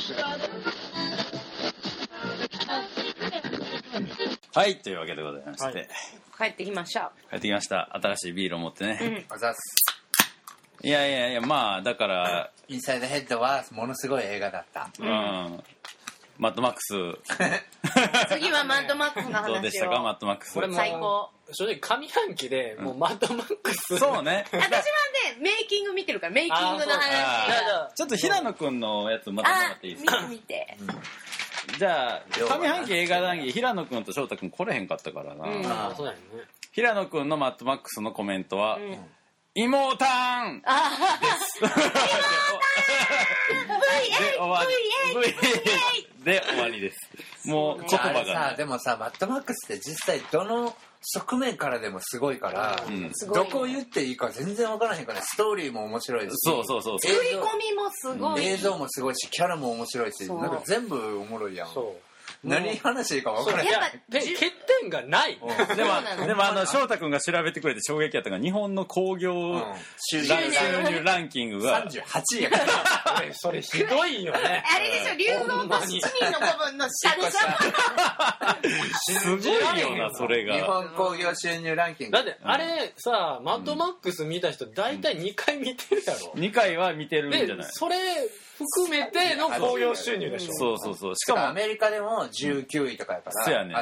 はい、というわけでございまして、はい、 帰ってきました。 帰ってきました。新しいビールを持ってね。 あざっす。 いや、まあだからインサイドヘッドはものすごい映画だった。 マッドマックス。 次はマッドマックスの話を。 どうでしたか、マッドマックス。 これも最高。 正直上半期でもうマッドマックス、 そうね。 私はねメイキング見てるからメイキングの話。 ちょっと平野くんのやつまたもらっていいですか。 見て。 じゃあ上半期映画談義、平野くんと翔太くん来れへんかったからな。 そうだよね。 平野くんのマッドマックスのコメントは。妹ーんです。V8 で終わりです。もう言葉がさ、でもさ、マッドマックスって実際どの側面からでもすごいから、どこを言っていいか全然分からへんから、ストーリーも面白いし、 そう作り込みもすごい、 映像もすごいし、キャラも面白いし、なんか全部おもろいやん。何話していいか分からへん。 欠点がない。 でも翔太君が調べてくれて衝撃やったのが日本の興行収入ランキングが 38位やから。 それひどいよね。 あれでしょ、竜蔵と七人の部分の下でしょ。 すごいよな、それが。 日本興行収入ランキング。 だってあれさ、マッドマックス見た人大体2回見てるやろ。 2回は見てるんじゃない。 でそれ含めての興行収入でしょ。 そう。 しかもアメリカでも19位とかやから、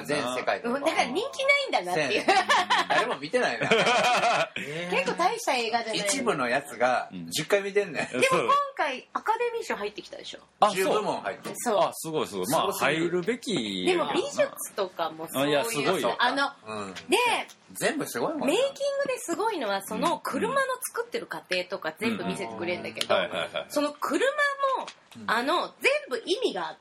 全世界でも。 だから人気ないんだなっていう。 誰も見てないな。 結構大した映画じゃない。 一部のやつが10回見てんねん。 でも今回アカデミー賞入ってきたでしょ。 10部門入ってる。 そう。 すごい。まあ入るべき。 でも美術とかもそういう。いやすごいよ。で全部すごいもん。 メイキングですごいのはその車の作ってる過程とか全部見せてくれるんだけど、その車も全部意味があって、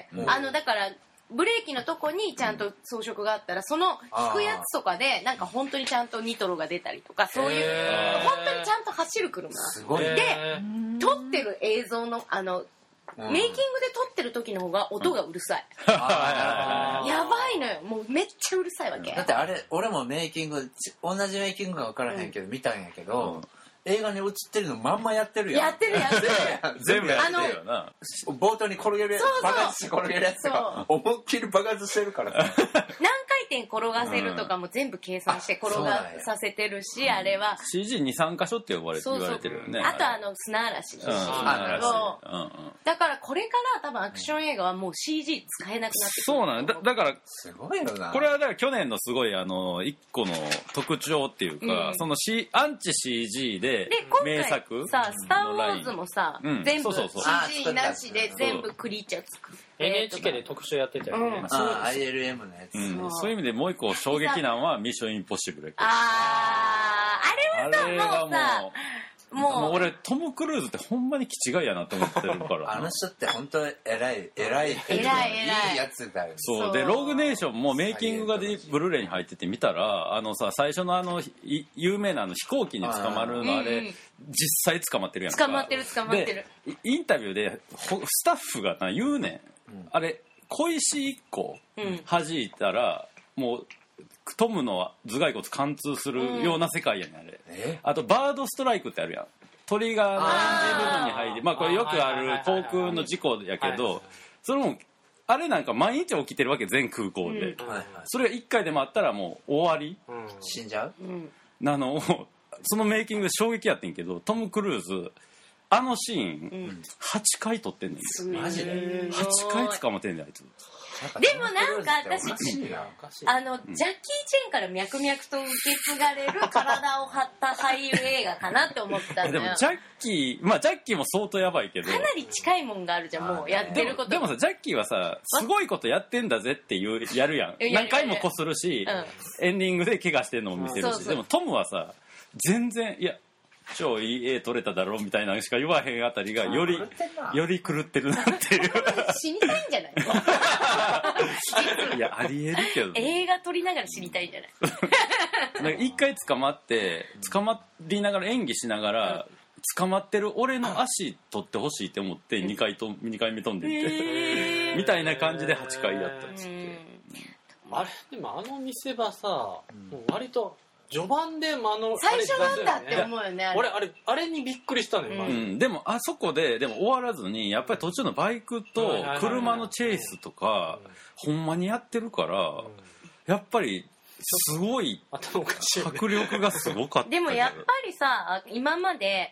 だからブレーキのとこにちゃんと装飾があったら、その引くやつとかでなんか本当にちゃんとニトロが出たりとか、そういう本当にちゃんと走る車で撮ってる映像のメイキングで撮ってる時の方が音がうるさい。やばいのよ。もうめっちゃうるさいわけ。 だってあれ、俺もメイキング、同じメイキングが分からへんけど見たんやけど、映画に映ってるのまんまやってるやん。 やってる全部やってるよな。 冒頭に転げるやつ、爆発して転げるやつとか思いっきり爆発してるからさ。 何回転転がせるとかも全部計算して転がさせてるし、あれは CG2,3 箇所って言われてるよね。 あと砂嵐だからこれから多分アクション映画はもう CG 使えなくなってくる。 そうなんだ。だからすごいよな。 これはだから去年のすごい一個の特徴っていうか、そのアンチ CG で名作さ、スター・ウォーズもさ、全部 CG なしで全部クリーチャー作る。 NHK で特集やってたよね。 ILM のやつ。 そういう意味でもう一個衝撃なのはミッションインポッシブル。 あれはもうさ、 もう俺トム・クルーズってほんまに気違いやなと思ってるからあの人って本当偉いいいやつだよ。 そうでローグネーションもメイキングがブルーレイに入ってて見たら最初の有名な飛行機に捕まるのあれ実際捕まってるやんか。 捕まってるでインタビューでスタッフが言うねん、あれ小石1個弾いたらもうトムの頭蓋骨貫通するような世界やねんあれ。あとバードストライクってあるやん。鳥がエンジン部分に入り、これよくある航空の事故やけど、それもあれなんか毎日起きてるわけ、全空港で。それが1回でもあったらもう終わり、 死んじゃうなのをそのメイキングで衝撃やってんけど、トム・クルーズシーン8回撮ってんねん。 マジで 8回捕まってんねんあいつ。 でもなんか私ジャッキー・チェンから脈々と受け継がれる体を張った俳優映画かなって思ったんだよ。 でもジャッキーも相当やばいけどかなり近いもんがあるじゃん、もうやってることでもさ、ジャッキーはさすごいことやってんだぜってやるやん。何回もこするし、エンディングで怪我してんのも見せるし。でもトムはさ全然超いい絵撮れただろみたいなのしか言わへんあたりがより狂ってるなっていう。 死にたいんじゃないいやありえるけど、 映画撮りながら死にたいんじゃない。 なんか一回捕まりながら演技しながら、捕まってる俺の足取ってほしいって思って2回目飛んでってみたいな感じで8回やったんですって。 あれでも見せ場さ、もう割と序盤で最初なんだって思うよね。 俺あれにびっくりしたのよ、 でもあそこででも終わらずにやっぱり途中のバイクと車のチェイスとかほんまにやってるから、やっぱりすごい迫力がすごかったでもやっぱりさ、今まで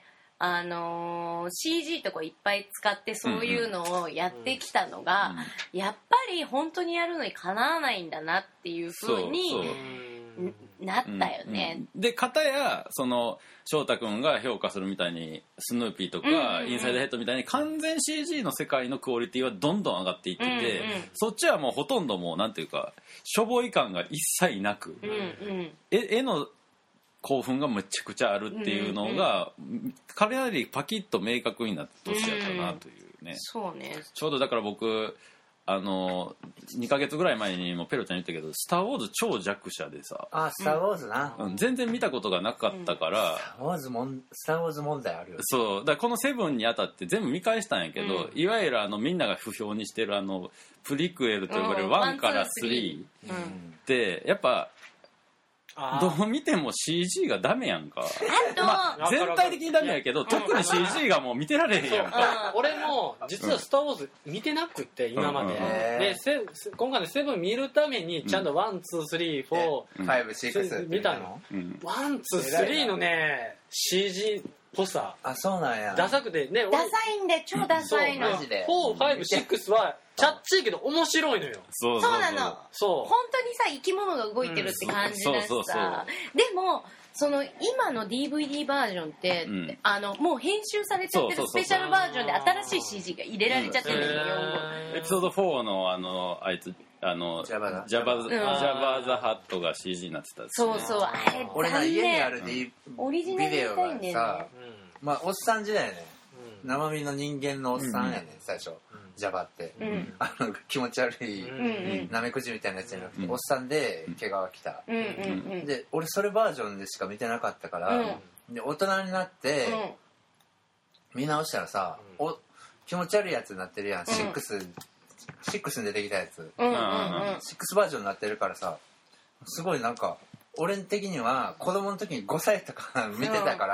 CG とかいっぱい使ってそういうのをやってきたのが、やっぱり本当にやるのにかなわないんだなっていう風になったよね。 で片やその翔太君が評価するみたいにスヌーピーとかインサイドヘッドみたいに完全 CG の世界のクオリティはどんどん上がっていってて、そっちはもうほとんどもうなんていうかしょぼい感が一切なく、絵の興奮がむちゃくちゃあるっていうのが、かなりパキッと明確になった年やったなというね。 そうね。 ちょうどだから僕2ヶ月ぐらい前にもペロちゃん言ったけどスターウォーズ超弱者でさ、 スターウォーズな、 全然見たことがなかったから、 スターウォーズ問題あるよ。 そうだからこのセブンにあたって全部見返したんやけど、いわゆるみんなが不評にしてるプリクエルと呼ばれる1から3ってやっぱどう見ても CG がダメやんか。全体的にダメやけど、特に CG がもう見てられへんやんか。 俺も実はスターウォーズ見てなくって今まで、で今回のセブン見るためにちゃんと1、2、3、4、 5、6 見たの。1、2、3のね CG っぽさ、 そうなんや、 ダサくてね、 ダサいんで超ダサいの。 マジで 4、5、6はチャッチーけど面白いのよ。 そうなの。 そう本当にさ生き物が動いてるって感じだしさ、でもその今の DVD バージョンって、もう編集されちゃってるスペシャルバージョンで新しい CG が入れられちゃってるんですよ、 エピソード4のあいつジャバーザハットが CG になってた。 そうそう、あれ俺の家にあるオリジナルビデオがさ、おっさん時代ね、生身の人間のおっさんやね、最初ジャバって、気持ち悪いナメクジみたいなやつじゃなくて、おっさんで毛皮着た、で俺それバージョンでしか見てなかったから、で大人になって見直したらさ、気持ち悪いやつになってるやん、6に出てきたやつ、6バージョンになってるからさ、すごいなんか俺的には子供の時に5歳とか見てたから、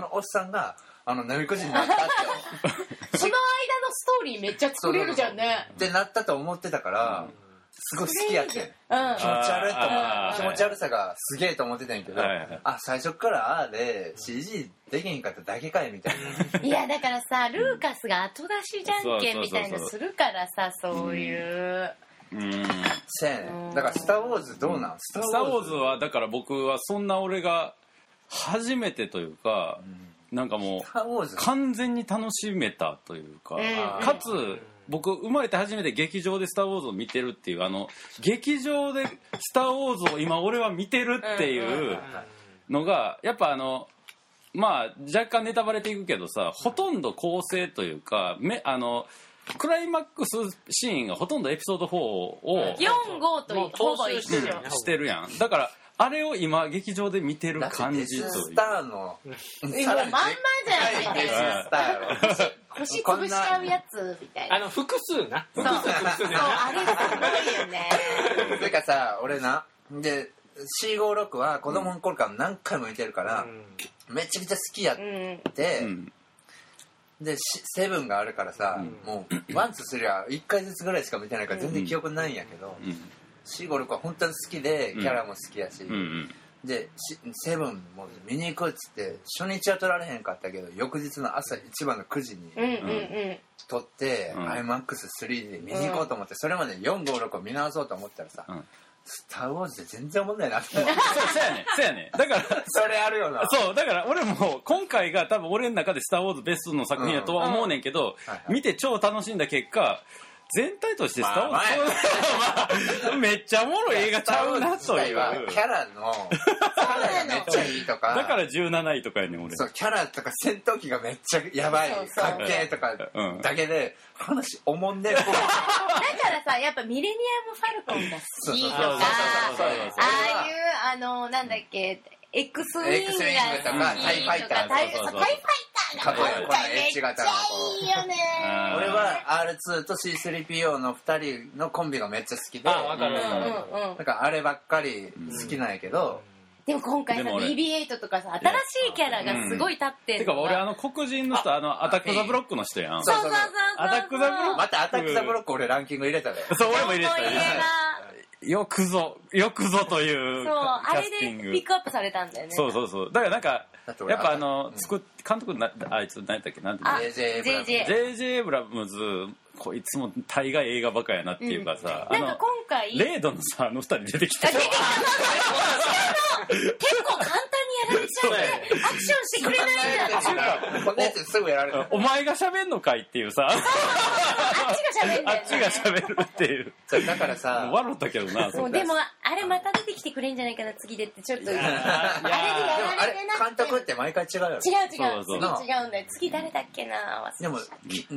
おっさんがナメクジになったってその間のストーリーめっちゃ作れるじゃんねってなったと思ってたから、すごい好きやって、気持ち悪いと思う、気持ち悪さがすげえと思ってたんやけど、最初からで CG できへんかっただけかいみたいな。 いやだからさ、ルーカスが後出しじゃんけんみたいなするからさ、そういうそうやね。だからスターウォーズどうなん？ スターウォーズはだから僕はそんな俺が初めてというか、なんかもう完全に楽しめたというか、かつ僕生まれて初めて劇場でスターウォーズを見てるっていう、劇場でスターウォーズを今俺は見てるっていうのがやっぱまあ若干ネタバレていくけどさ、ほとんど構成というかクライマックスシーンがほとんどエピソード4を 4、5とほぼ一緒してるやん。だからあれを今劇場で見てる感じという。 スターのまんまじゃないスター腰潰しちゃうやつみたいな。 複数な。 そうあれすごいよね。 それかさ、俺なで C56 は子供の頃から何回も見てるから、めちゃくちゃ好きやって、でセブンがあるからさ、もう1、2、3は1回ずつぐらいしか見てないから全然記憶ないんやけど、C56 は本当に好きでキャラも好きやし、でセブンも見に行くっつって初日は撮られへんかったけど翌日の朝一番の9時に撮って、IMAX3 で見に行こうと思って、それまで4、5、6を見直そうと思ったらさ、スターウォーズで全然思んないなって。そうやね。だからそれあるよな。 そうだから俺も今回が多分俺の中でスターウォーズベストの作品やとは思うねんけど、見て超楽しんだ結果全体としてスターウォーズめっちゃおもろい映画ちゃうなという。 キャラのめっちゃいいとか。だから17位とかやねん俺。 そうキャラとか戦闘機がめっちゃやばい、かっけーとかだけで話おもんねえ。だからさ、やっぱミレニアム・ファルコンが好きとか、ああいうなんだっけ。X ウィングが好きとか、 タイファイターが今回めっちゃいいよね。 俺は R2 と C3PO の2人のコンビがめっちゃ好きで、だからあればっかり好きなんやけど、 でも今回さ BB8 とかさ新しいキャラがすごい立っててか俺黒人の人アタック・ザ・ブロックの人やん。 そうアタック・ザ・ブロックまたアタック・ザ・ブロック俺ランキング入れたで。 そう俺も入れてたよくぞというキャスティング。 そうあれでピックアップされたんだよね。 そうだからなんかやっぱ監督あいつ何やったっけなんていうの JJ エイブラムズこいつも大概映画バカやなっていうかさ、 なんか今回レードのさ2人出てきた結構簡単にやられちゃってアクションしてくれないんだこんなやつすぐやられる。 お前が喋んのかいっていうさあっちが喋るっていうだからさ笑ったけどな。 でもあれまた出てきてくれんじゃないかな次でってちょっとあれでやられてなくて監督って毎回違うよ。 違う次違うんだよ。次誰だっけな。 でも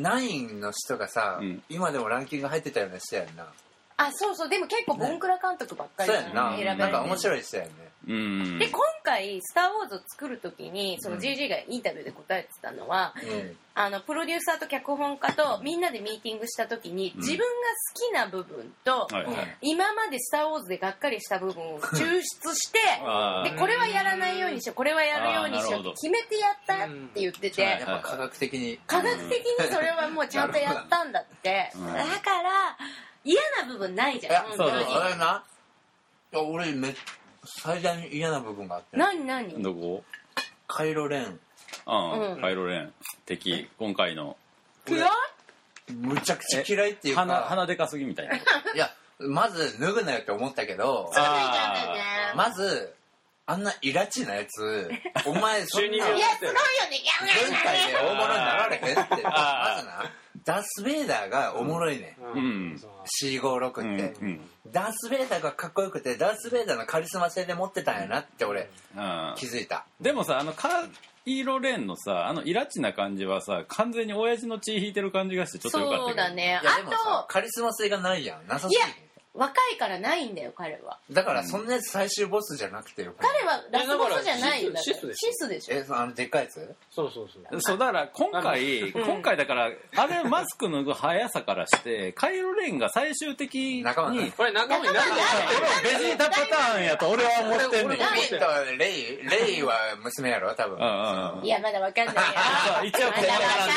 9の人がさ今でもランキング入ってたような人やんな。 あそうでも結構ボンクラ監督ばっかりそうやんな。 選べられてなんか面白い人やんね。 で今回「スター・ウォーズ」を作る時にその JJ がインタビューで答えてたのは、プロデューサーと脚本家とみんなでミーティングした時に自分が好きな部分と、今まで「スター・ウォーズ」でがっかりした部分を抽出してでこれはやらないようにしようこれはやるようにしようって決めてやったって言ってて、 やっぱ科学的にそれはもうちゃんとやったんだってだから嫌な部分ないじゃん。本当にあれな俺最大に嫌な部分があって。 何どこ？ カイロレン。 カイロレン敵今回のむちゃくちゃ嫌いっていうか鼻でかすぎみたいな。 いやまず脱ぐなよって思ったけどまずあんなイラチなやつお前そんないやすごいよね軍隊で大物になられへんってまずなダース・ベイダーがおもろいねん、C56 って、ダース・ベイダーがかっこよくてダース・ベイダーのカリスマ性で持ってたんやなって俺気づいた。 でもさカイロレンのさイラチな感じはさ完全に親父の血引いてる感じがしてちょっとよかったけど。 そうだね。 いやでもさカリスマ性がないやん。なさすぎる。 若いからないんだよ彼は。 だからそんなやつ最終ボスじゃなくてよ。 彼はラスボスじゃないんだ。シスでしょ。 でっかいやつ？ そうだから今回だからあれマスク脱ぐ速さからしてカイロレンが最終的に仲間これ仲間になってベジータパターンやと俺は思ってんねん。 レイは娘やろ多分。 いやまだわかんないよ。 一応まだわ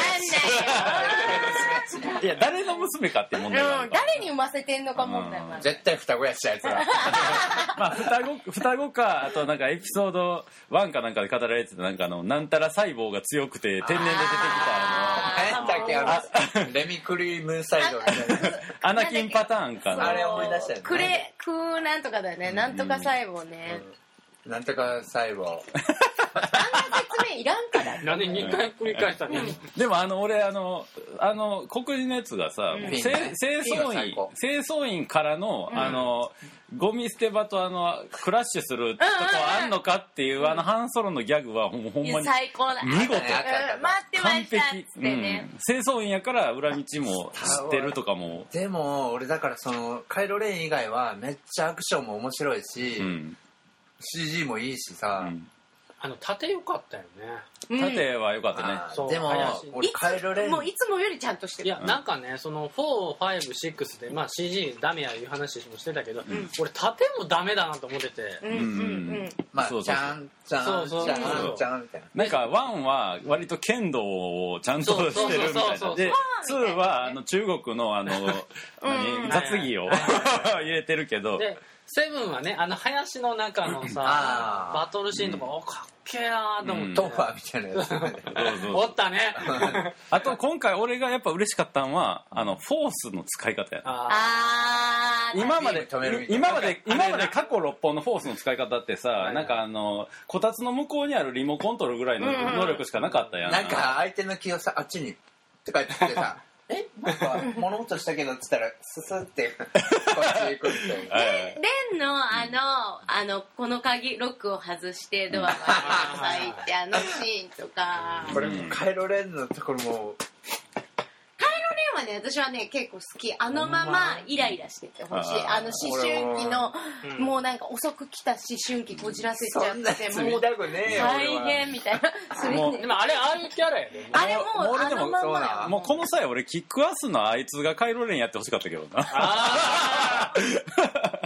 かんない。いや誰の娘かって問題。 誰に産ませてんのか問題。 絶対双子やしあいつら。 まあ双子かあとなんかエピソード1かなんかで語られてたなんたら細胞が強くて天然で出てきた何だっけレミクリームサイドみたいなアナキンパターンかな。 あれ思い出したよね。 なんとかだよね。なんとか細胞ね。 なんとか細胞。 あんな説明いらんから。 なんで2回繰り返したの？ でも俺黒人のやつがさ、清掃員からのゴミ捨て場とクラッシュするとこあんのかっていうハンソロのギャグはほんまに最高だ。 見事。 待ってましたっつってね。 清掃員やから裏道も知ってるとかも。 でも俺だからカイロレン以外はめっちゃアクションも面白いし、CG もいいしさ。 縦良かったよね。 縦は良かったね。 でも俺カイロレンもういつもよりちゃんとしてる。 いやなんかね4、5、6でCG ダメやいう話もしてたけど、俺縦もダメだなと思ってて。 まあちゃんみたいな。 なんか1は割と剣道をちゃんとしてるみたいな。で2は中国の雑技を入れてるけど。 7はね林の中のさバトルシーンとかかっけえなーと思って。 トンファーみたいなやつ。 おったね。 あと今回俺がやっぱ嬉しかったのはフォースの使い方や。今まで過去6本のフォースの使い方ってさなんかこたつの向こうにあるリモコントロールぐらいの能力しかなかったやん。 なんか相手の気をさあっちにって書いててさなんか物音したけどっつったらススってこっち行くみたいな。 レンのこの鍵ロックを外してドアが開いてシーンとか。 これもカイロレンのところも。 カイロレンはね私はね結構好き。ままイライラしててほしい。思春期のもうなんか遅く来た思春期こじらせちゃってもう大変みたいな。 でもああいうキャラやで。 あれもままもうこの際俺キックアスのあいつがカイロレンやってほしかったけどな。 今回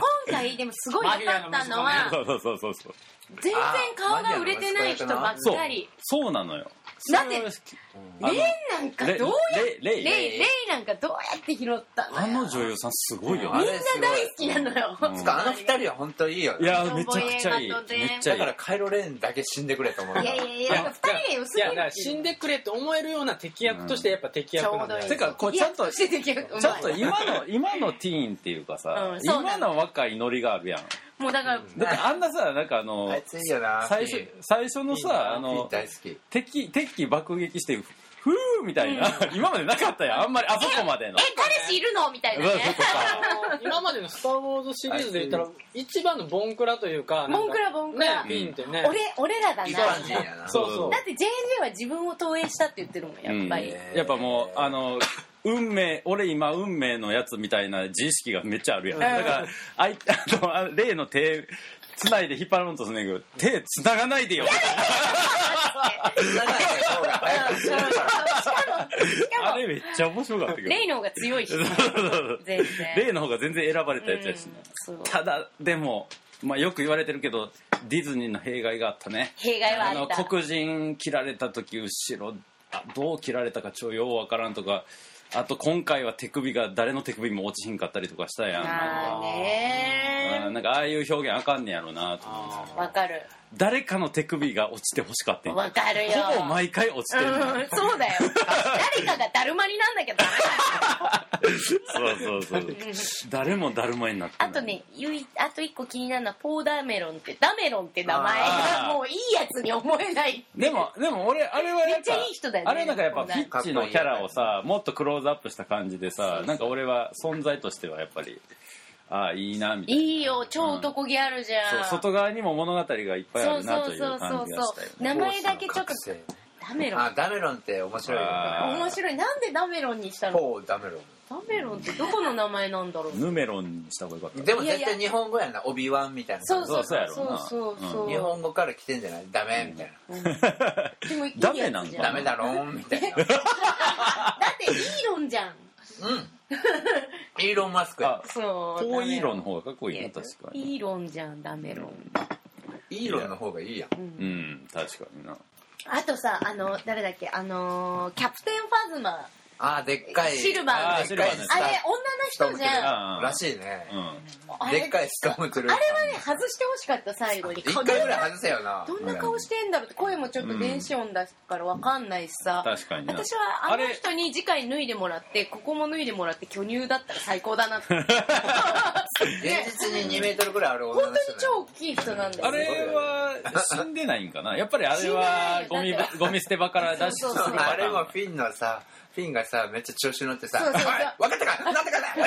でもすごい良かったのはそう全然顔が売れてない人ばっかり。 そうなのよ。 だってレイなんかどうやってレイなんかどうやって拾ったの。 あの女優さんすごいよ。 みんな大好きなのよ。 あの二人は本当いいよ。 いやめちゃくちゃいい。めっちゃいい。 だからカイロレンだけ死んでくれと思う。 いや二人で薄い。 いやだから死んでくれと思えるような敵役としてやっぱ敵役なんだよ。 てかこうちゃんと今のティーンっていうかさ、今の若いノリがあるやん。 もうだからあんなさなんかあいついいよな。 最初のさ大好き。 敵機爆撃してふーみたいな今までなかったやん。あんまりあそこまでの彼氏いるのみたいなね。 今までのスター・ウォーズシリーズで言ったら一番のボンクラというかボンクラねピンってね俺らだな。 そうだって JJ は自分を投影したって言ってるもんやっぱり。 やっぱもう俺今運命のやつみたいな自意識がめっちゃあるやん。だから例の手つないで引っ張ろうとするんだけど手つながないでよ。あれめっちゃ面白かったけど。 レイの方が強いし。 レイの方が全然選ばれたやつやしね。ただでもよく言われてるけどディズニーの弊害があったね。 弊害はあった。 黒人切られた時後ろどう切られたかようわからんとか。あと今回は手首が誰の手首も落ちひんかったりとかしたやん。なんかああいう表現あかんねやろなと思って。 わかる。 誰かの手首が落ちてほしかったん。 わかるよ。 ほぼ毎回落ちてる。 そうだよ。誰かがだるまになんだけどそう誰もだるまになってない。 あとねあと一個気になるのはポーダメロンって名前がもういいやつに思えない。 でも俺あれはめっちゃいい人だよね。 あれなんかやっぱフィッチのキャラをさもっとクローズアップした感じでさなんか俺は存在としてはやっぱりいいなみたいな。 いいよ超男気あるじゃん。 外側にも物語がいっぱいあるなという感じがしたよ。 名前だけちょっとダメロン。 ダメロンって面白いよね。 面白い。なんでダメロンにしたの？ ポーダメロン。 ダメロンってどこの名前なんだろう。 ヌメロンにした方がよかった。 でも絶対日本語やな。オビワンみたいな。 そうやろな。 日本語から来てんじゃない？ダメみたいな。でもダメなんだ。 ダメだろーみたいな。だってイーロンじゃん。 イーロンマスクや。 そう。 ポーイーロンの方がかっこいいね確かに。 イーロンじゃんダメロン。 イーロンの方がいいやん。 確かにな。 あとさ誰だっけキャプテンファズマ。 でっかいシルバーの。あれ女の人じゃん。 らしいね。でっかいストームトゥルー。 あれはね外してほしかった最後に。 一回ぐらい外せよな。 どんな顔してんだろうって声もちょっと電子音だからわかんないしさ。 確かに。 私はあの人に次回脱いでもらってここも脱いでもらって巨乳だったら最高だなって。 現実に2メートルぐらいある女の人。 本当に超大きい人なんだよ。 あれは死んでないんかな。やっぱりあれはゴミ捨て場から脱出するパターン。 あれもフィンがさめっちゃ調子乗ってさ「分かったかなんだかだ!」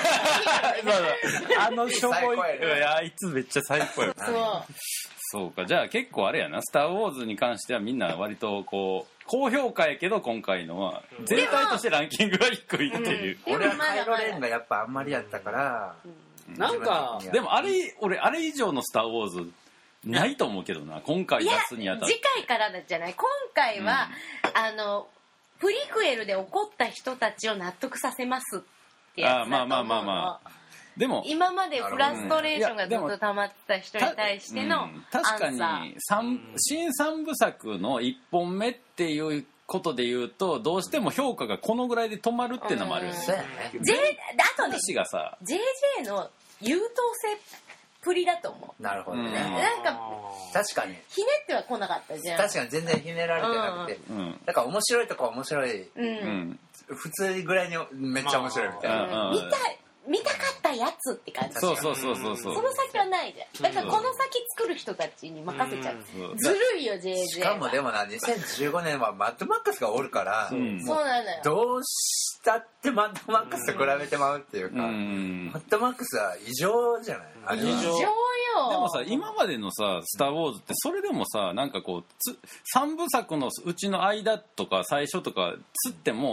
あのしょぼいあいつめっちゃ最高や。そうか。じゃあ結構あれやな。スター・ウォーズに関してはみんな割とこう高評価やけど今回のは全体としてランキングが低いっていう。 俺はカイロレンがやっぱあんまりやったからなんかでも俺あれ以上のスター・ウォーズないと思うけどな今回出すにあたって。 次回からじゃない。今回はプリクエルで怒った人たちを納得させますってやつだと思うの。でも今までフラストレーションがずっと溜まった人に対してのアンサー。 確かに新3部作の1本目っていうことで言うとどうしても評価がこのぐらいで止まるっていうのもあるよね。 あとね JJ の優等生プリだと思う。 なるほどね。 なんか確かにひねっては来なかったじゃん。 確かに全然ひねられてなくて、だから面白いとこは面白い、普通ぐらいにめっちゃ面白いみたいな。見たかったやつって感じ。 そうその先はないじゃん。だからこの先作る人たちに任せちゃう。ずるいよ JJ。 しかもでもな2015年はマッドマックスがおるからそうなのよ。 どうしたってマッドマックスと比べてまうっていうか、マッドマックスは異常じゃない。 異常よ。 でもさ今までのさスター・ウォーズってそれでもさなんかこう3部作のうちの間とか最初とかつっても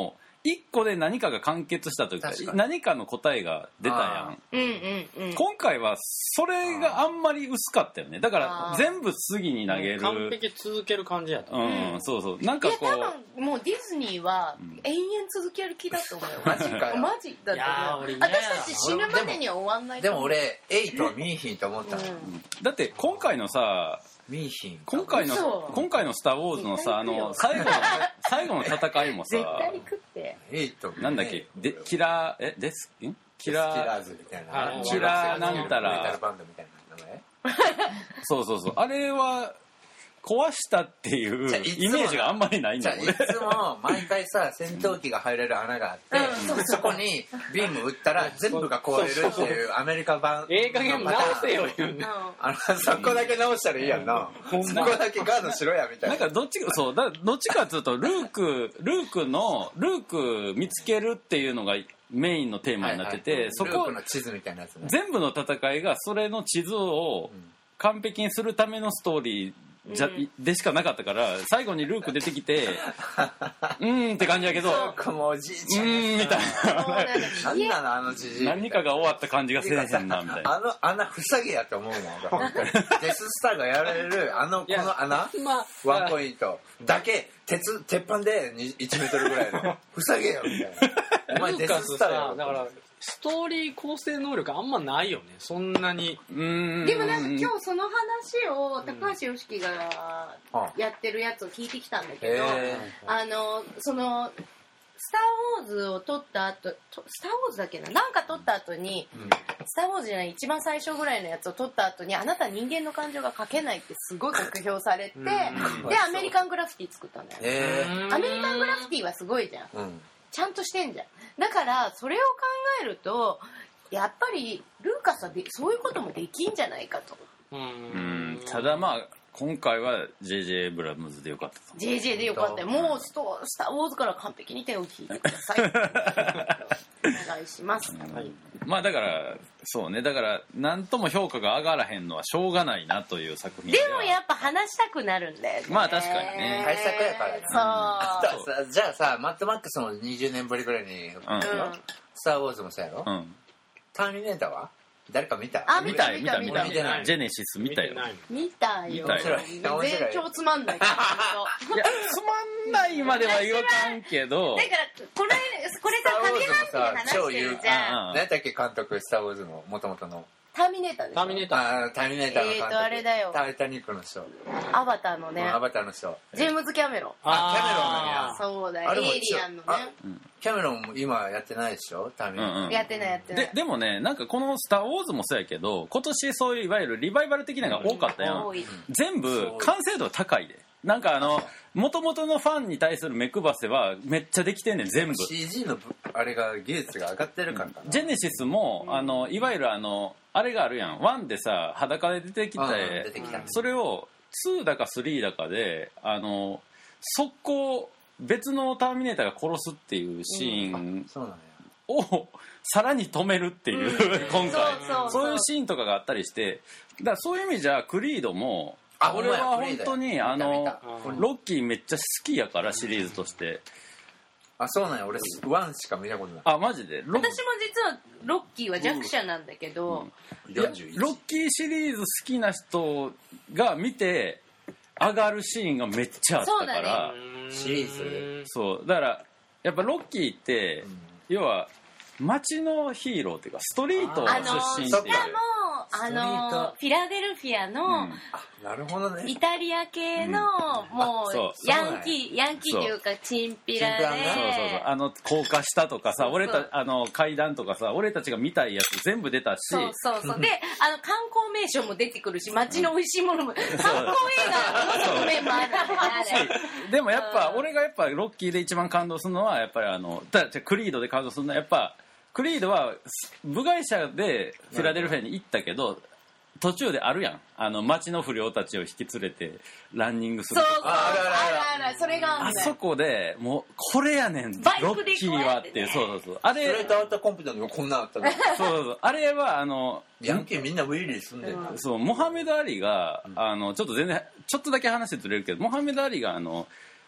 一個で何かが完結したというか何かの答えが出たやん。今回はそれがあんまり薄かったよね。だから全部次に投げる、 完璧続ける感じやった。 そうそう、なんかこう、 いや多分もうディズニーは延々続ける気だと思うよ。マジかよ。マジだと思う。私たち死ぬまでには終わんないと思う。 でも俺8は見いひんと思ったの。 だって今回のさ、今回のスター・ウォーズのさ、最後の戦いもさ、 絶対に食ってなんだっけ、キラーズみたいな、 キラーなんたら、そうそうそう、あれは壊したっていうイメージがあんまりないんだよ。 いつも毎回さ、戦闘機が入れる穴があって、そこにビーム撃ったら全部が壊れるっていうアメリカ版。 ええ加減直せよ言うね。 そこだけ直したらいいやんな。そこだけガードしろやみたいな。 なんかどっちかっていうとルーク見つけるっていうのがメインのテーマになってて、そこの地図みたいなやつね。 全部の戦いがそれの地図を完璧にするためのストーリーでしかなかったから、最後にルーク出てきてって感じやけど、 もうおじいちゃんみたいな、 何なのあのじじい、 何かが終わった感じがせえへんなみたいな。 穴塞げやと思うもんデススターがやられるこの穴、ワンポイントだけ鉄板で1メートルぐらいの塞げよみたいな。お前デススターや。 だからストーリー構成能力あんまないよね、そんなに。 でもなんか今日その話を高橋良樹がやってるやつを聞いてきたんだけど、そのスター・ウォーズを撮った後、スター・ウォーズだっけな、なんか撮った後に、スター・ウォーズじゃない一番最初ぐらいのやつを撮った後に、あなた人間の感情が書けないってすごい酷評されて、でアメリカングラフィティ作ったんだよ。アメリカングラフィティはすごいじゃん、ちゃんとしてんじゃん。だからそれを考えるとやっぱりルーカスはそういうこともできんじゃないかと。 ただまあ今回は J.J. エイブラムズでよかったと。 J.J. でよかったよ。もうスター・ウォーズから完璧に手を引いてくださいお願いします。 まあだからそうね、だから何とも評価が上がらへんのはしょうがないなという作品でもやっぱ話したくなるんだよね。 まあ確かにね、 対策やからね。そうじゃあさ、マッドマックスも20年ぶりぐらいにスター・ウォーズもそうやろ、ターミネーターは誰か見た？ 見たジェネシス見たよ。 見たよ。全然超つまんない。いやつまんないまでは言わかんけど、 だからこれさ上半期で話してるじゃん。 何だっけ監督、スター・ウォーズの元々のターミネーターでしょ。 ターミネーターの監督。 あれだよ、 タイタニックの人、 アバターのね、 アバターの人、 ジェームズ・キャメロン。 キャメロンなんや。 そうだよ、エイリアンのね。 キャメロンも今やってないでしょ、ターミネーター。 やってないでもね、なんかこの「スター・ウォーズ」もそうやけど、今年そういういわゆるリバイバル的なのが多かったやん。全部完成度高いで、なんか元々のファンに対する目配せはめっちゃできてんねん全部。 CG のあれが技術が上がってるからかな。 ジェネシスもいわゆるあれがあるやん、1でさ裸で出てきて、それを2だか3だかで速攻別のターミネーターが殺すっていうシーンをさらに止めるっていう、今回そういうシーンとかがあったりして、だからそういう意味じゃクリードも俺は本当にロッキーめっちゃ好きやから、シリーズとして。 あ、そうなんや。俺1しか見たことない。 あ、マジで。 私も実はロッキーは弱者なんだけど、 ロッキーシリーズ好きな人が見て上がるシーンがめっちゃあったから、 シリーズ。 そうだからやっぱロッキーって、要は街のヒーローっていうかストリート出身っていう、 フィラデルフィアの、 なるほどね、 イタリア系の、もうヤンキーっていうかチンピラで、 高架下とかさ、階段とかさ、俺たちが見たいやつ全部出たし、 そうで観光名所も出てくるし、街の美味しいものも、観光映画の側面もあるんでもやっぱ俺がやっぱロッキーで一番感動するのはやっぱりクリードで感動するのはやっぱクリードは部外者でフィラデルフィアに行ったけど、途中であるやん、街の不良たちを引き連れてランニングするとか、 それがあそこでもうこれやねんロッキーはっていう、そうあれストレートアウトコンピューターにもこんなあったのそうあれはヤンキーみんなウィリー住んでる、 そうモハメド・アリがちょっとだけ話ずれるけど、モハメド・アリが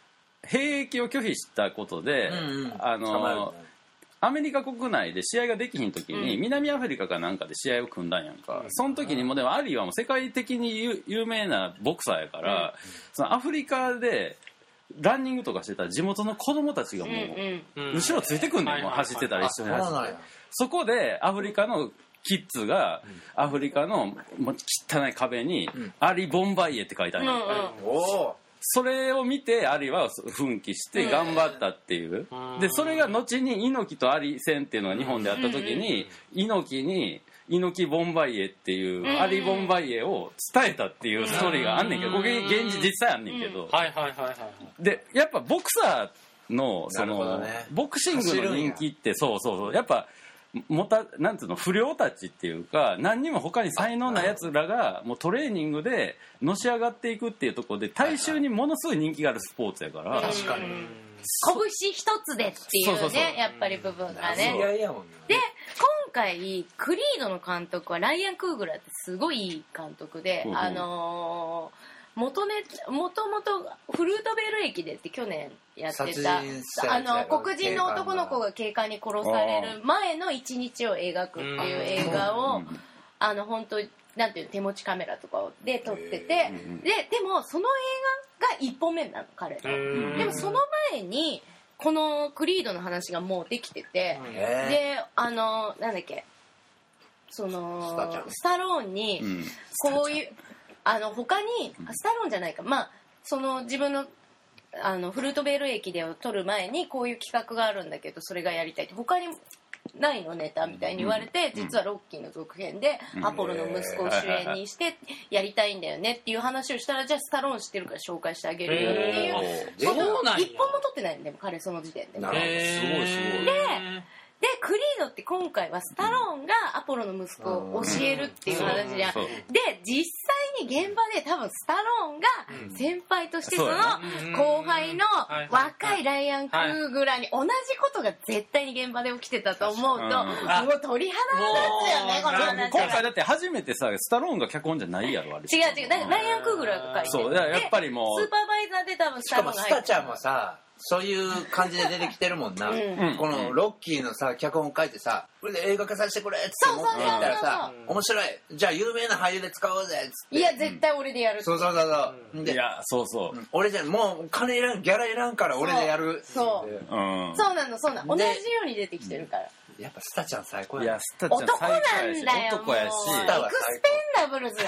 兵役を拒否したことで、アメリカ国内で試合ができひん時に、南アフリカかなんかで試合を組んだんやんか、その時にもでもアリーはもう世界的に有名なボクサーやから、そのアフリカでランニングとかしてたら地元の子供たちがもう後ろついてくんねん、もう走ってたら一緒に走って、そこでアフリカのキッズがアフリカの汚い壁にアリ・ボンバイエって書いてあるんやんか、それを見てアリは奮起して頑張ったっていう、でそれが後に猪木とアリ戦っていうのが日本であった時に、猪木ボンバイエっていうアリ・ボンバイエを伝えたっていうストーリーがあんねんけど、これ現実実際あんねんけど、でやっぱボクサーのそのボクシングの人気ってそうやっぱなんていうの、不良たちっていうか何にも他に才能ないやつらがもうトレーニングでのし上がっていくっていうところで大衆にものすごい人気があるスポーツやから、 確かに拳一つでっていうね、やっぱり部分がね。で今回クリードの監督はライアン・クーグラーってすごいいい監督で、もともとフルートベル駅でって去年やってた黒人の男の子が警官に殺される前の一日を描くっていう映画を本当なんていう手持ちカメラとかで撮ってて、でもその映画が1本目なの彼の。でもその前にこのクリードの話がもうできてて、でなんだっけ、そのスタローンにこういう他にスタローンじゃないか、その自分のフルートベール駅でを撮る前にこういう企画があるんだけどそれがやりたいって他にないのネタみたいに言われて、実はロッキーの続編でアポロの息子を主演にしてやりたいんだよねっていう話をしたら、じゃあスタローン知ってるから紹介してあげるよっていう一本も撮ってないんでも彼その時点で。 なるほど、すごいでクリードって今回はスタローンがアポロの息子を教えるっていう話じゃん。で実際に現場で多分スタローンが先輩としてその後輩の若いライアン・クーグラーに同じことが絶対に現場で起きてたと思うと、もう鳥肌が立つよねこの話が。 今回だって初めてさスタローンが脚本じゃないやろあれ。 違うだからライアン・クーグラーが書いてそうやっぱりもうスーパーバイザーで多分スタローンが入ってる。 しかもスタちゃんもさそういう感じで出てきてるもんな、このロッキーのさ脚本書いてさこれで映画化させてくれって持っていったらさ面白いじゃあ有名な俳優で使おうぜっつって、 いや絶対俺でやるって、 そういやそう俺じゃもう金いらんギャラいらんから俺でやるそうなの同じように出てきてるから。 やっぱスタちゃん最高や。 いやスタちゃん男なんだよ。 男やしエクスペンダブルズだよ。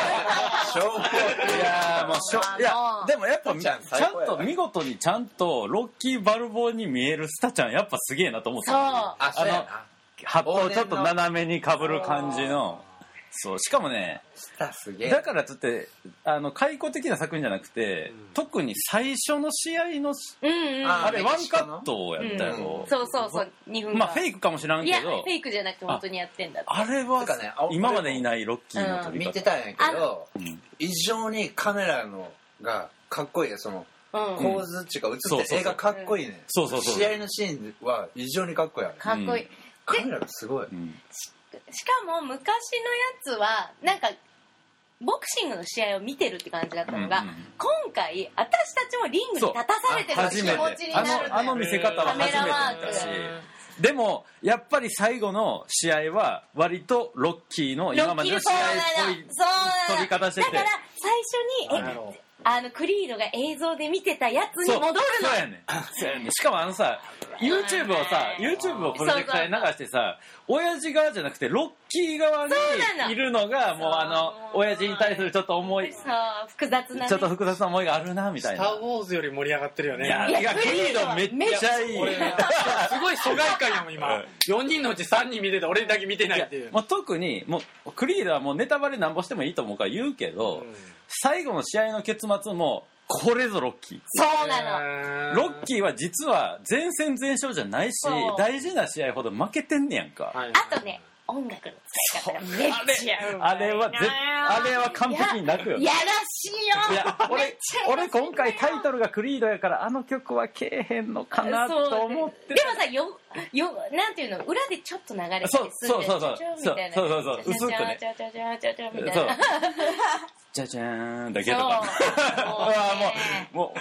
いやでもやっぱちゃんと見事にちゃんとロッキー・バルボーに見えるスタちゃんやっぱすげえなと思った。 そう葉っぱをちょっと斜めにかぶる感じの。そうしかもねだからちょっと回顧的な作品じゃなくて、特に最初の試合のあれワンカットやったやろ。 そう2分間フェイクかもしらんけど、いやフェイクじゃなくて本当にやってんだって。 あれは今までいないロッキーの撮り方見てたんやけど、異常にカメラのがかっこいいね、その構図っていうか映って映画かっこいいね。試合のシーンは異常にかっこいい。 かっこいい。 カメラがすごい。 しかも昔のやつはなんかボクシングの試合を見てるって感じだったのが、今回私たちもリングに立たされてる気持ちになる。 あの見せ方は初めてだったし、でもやっぱり最後の試合は割とロッキーの今までの試合っぽい飛び方してて、 だから最初にクリードが映像で見てたやつに戻るの。 そうやねん。しかもYouTube をプロジェクターで流してさ、親父側じゃなくてロッキー側にいるのがもう親父に対するちょっと思い、 複雑な、 ちょっと複雑な思いがあるなみたいな。 スター・ウォーズより盛り上がってるよね。 いやクリードめっちゃいい。 すごい疎外感やもん今。4人のうち3人見てて俺だけ見てないっていう。 特にもうクリードはもうネタバレなんぼしてもいいと思うから言うけど、最後の試合の結末もこれぞロッキー。 そうなの。ロッキーは実は全戦全勝じゃないし、大事な試合ほど負けてんねやんか。 あとね、音楽の使い方がめっちゃうまい。 あれは完璧に泣くよ。 やらしいよ。 いや俺今回タイトルがクリードやからあの曲はけえへんのかなと思って。 でもさなんていうの、裏でちょっと流れてそう薄くね。みたいな。 じゃじゃーんだけとかもう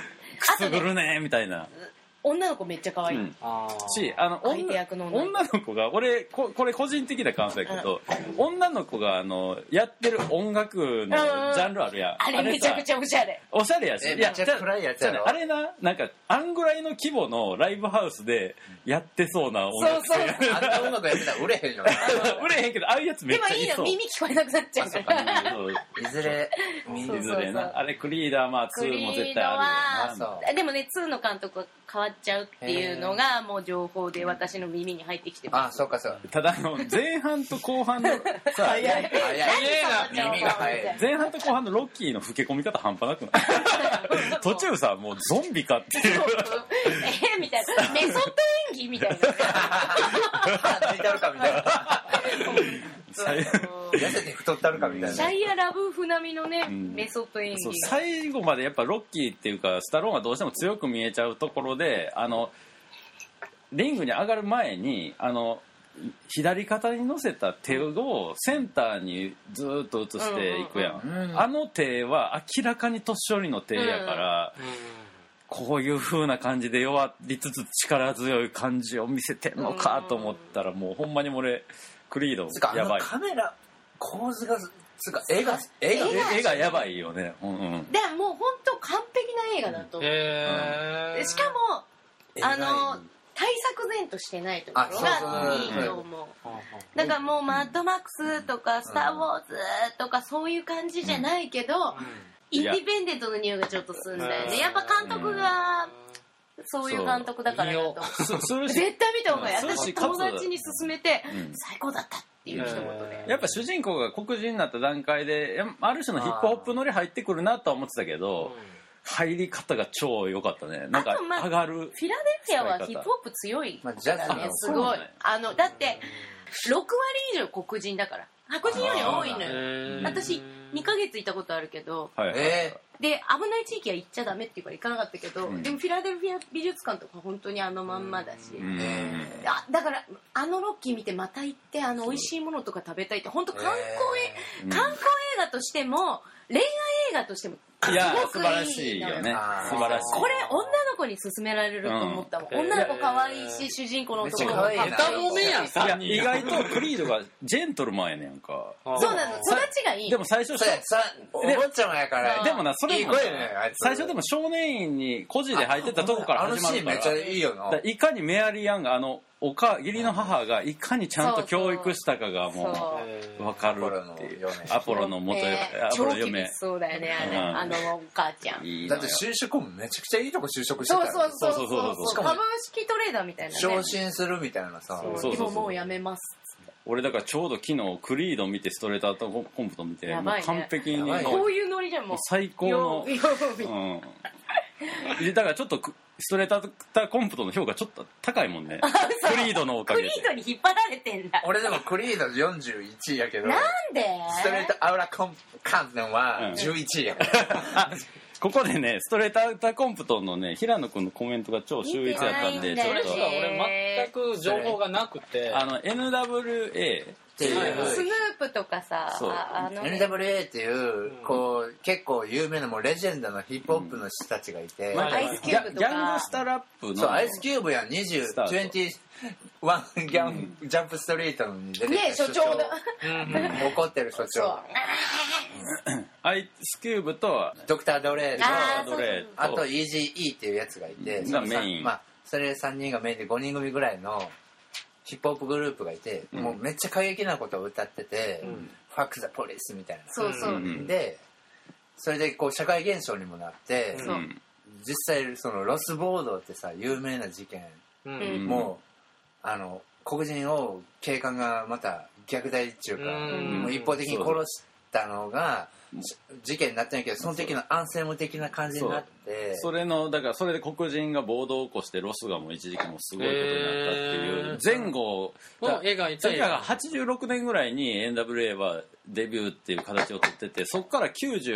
くすぐるねみたいな。 女の子めっちゃ可愛い、 し相手役の女の子が俺これ個人的な感想やけど、女の子がやってる音楽のジャンルあるやん。 あれめちゃくちゃおしゃれ。 おしゃれやし、 めっちゃ暗いやつやろ。 あれなんかあんぐらいの規模のライブハウスでやってそうな音楽性。 あんな音楽やってたら売れへんよ。 売れへんけど、ああいうやつめっちゃいそう。 でもいいの、耳聞こえなくなっちゃうから。 いずれな。あれクリーダーまあ2も絶対あるよな。 でもね、2の監督が変わっちゃうっていうのがもう情報で私の耳に入ってきてます。 あ、そうかそう。 ただ前半と後半のさ、 早い耳が早い。 前半と後半のロッキーの老け込み方半端なくない？途中さ、もうゾンビかっていうみたいな、メソッド演技みたいな。 抜いたるかみたいな。痩せて太ったるかみたいな。 シャイア・ラブーフ並みのね、メソッド演技。 最後までやっぱロッキーっていうかスタローンはどうしても強く見えちゃうところで、リングに上がる前に左肩に乗せた手をセンターにずっと移していくやん。あの手は明らかに年寄りの手やから、こういう風な感じで弱りつつ力強い感じを見せてんのかと思ったら、もうほんまに俺クリードやばい。 カメラ構図が絵がやばいよね。でもう本当完璧な映画だと思う。しかも対策前としてないところがいいと思う。だからもうマッドマックスとかスター・ウォーズとかそういう感じじゃないけど、インディペンデントの匂いがちょっとするんだよね。やっぱ監督がそういう監督だからだと。絶対見た方がいい。私友達に勧めて最高だったっていう一言で。 やっぱ主人公が黒人になった段階である種のヒップホップノリ入ってくるなとは思ってたけど、入り方が超良かったね。なんか上がる。 フィラデルフィアはヒップホップ強いからね、すごい。だって6割以上黒人だから。白人より多いのよ。私2ヶ月いたことあるけど、で危ない地域は行っちゃダメっていうから行かなかったけど、でもフィラデルフィア美術館とか本当にまんまだし、だからロッキー見てまた行って美味しいものとか食べたいって、本当観光映画としても恋愛映画としてもいや素晴らしいよね。素晴らしい。 これ女の子に勧められると思ったもん。女の子可愛いし、主人公の男の子可愛い。 歌もめやんさ。 意外とクリードがジェントルマンやねんか。 そうなの。育ちがいい。 でも最初お坊ちゃまやから。 でもな、それいい声ね。 最初でも少年院に孤児で入ってたとこから始まるから。 めっちゃいいよな。 いかにメアリー・ヤンが義理の母がいかにちゃんと教育したかがもう分かるっていう。アポロの元アポロ嫁。 そうだよね、お母ちゃん。 だって就職もめちゃくちゃいいとこ就職してたよ。 そう株式トレーダーみたいなね。 昇進するみたいなさ。 でももうやめます。 俺だからちょうど昨日クリード見てストレートアートコンプト見て完璧にこういうノリじゃんもう最高の。だからちょっとストレートアートコンプトの評価ちょっと高いもんね。クリードのおかげで。 クリードに引っ張られてんだ。 俺でもクリード41位やけど、 なんでストレートアウラコンプトは11位やから。 ここでね、ストレートアウターコンプトのね、平野くんのコメントが超秀逸やったんで、 それしか俺全く情報がなくて、 NWA っていうスヌープとかさ、 NWA っていうこう結構有名なもうレジェンドのヒップホップの人たちがいて、 アイスキューブとかギャングスタラップの、 そうアイスキューブや21ジャンプストリートに出てきた所長だ。 怒ってる所長。 アイスキューブとドクター・ドレーとあとイージー・イーっていうやつがいて、 メイン。 それ3人がメインで5人組ぐらいのヒップホップグループがいて、もうめっちゃ過激なことを歌ってて、ファック・ザ・ポリスみたいな。でそれでこう社会現象にもなって、実際そのロスボードってさ有名な事件、もう黒人を警官がまた虐待っていうか、もう一方的に殺したのが事件になってないけど、その時のアンセム的な感じになって、 だからそれで黒人が暴動を起こしてロスがもう一時期もすごいことになったっていう前後それが86年ぐらいに NWA はデビューっていう形をとってて、そこから